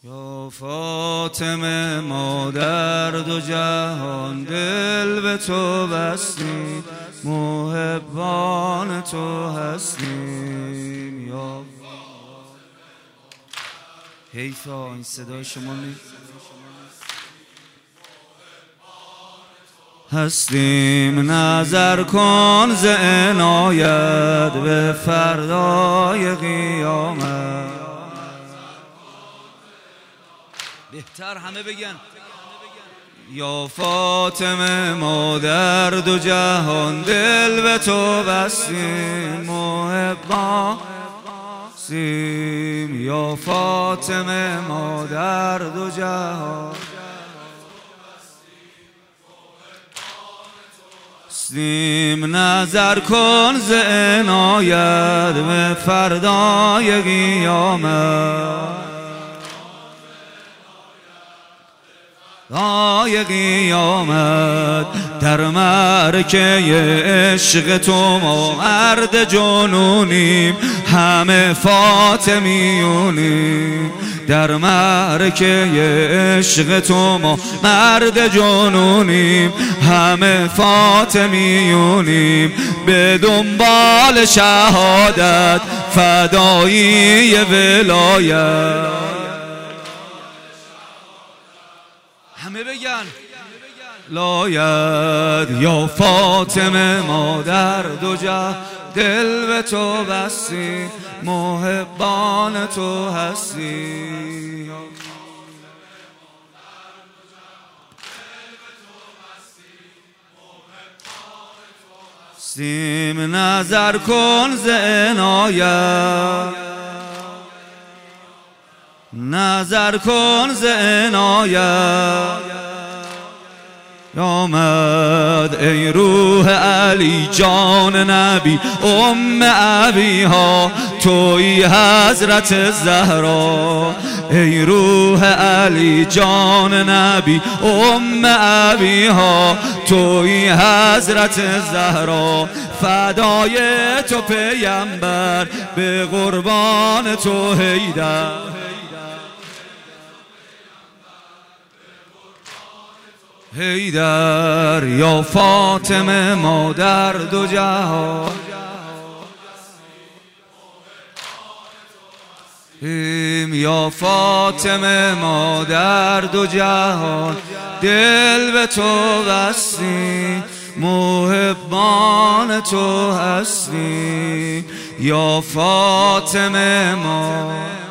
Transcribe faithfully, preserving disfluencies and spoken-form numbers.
یا فاطمه ما در دو جهان دل به تو بستیم، محبان تو هستیم. یا حیفا این صدای شما نی هستیم. نظر کن ز عنایت به فردای قیامت. بهتر همه بگن یا فاطمه ما در دو جهان دل به تو بستیم، محبان سیم. یا فاطمه ما در دو جهان سیم. نظر کن ز عنایت به فردای قیامت. آی قیامت در معرکه عشق تو ما مرد جنونیم، همه فاطمیونیم. در معرکه عشق تو ما مرد جنونیم، همه فاطمیونیم. به دنبال شهادت فدایی ولایت. همه بگن لاید. یا فاطمه ما در دو جهان دل به تو بستیم، محبان تو هستی. سیم. نظر کن ز عنایت، نظر کن ز عنایت. آمد ای روح علی جان نبی ام ابی ها، توی حضرت زهرا. ای روح علی جان نبی ام ابی ها، توی حضرت زهرا. فدای تو پیامبر، به قربان تو حیدر. حیدر یا فاطمه ما در دو جهان یا فاطمه ما در دو جهان دل به تو بستیم، محبان تو هستی. یا فاطمه ما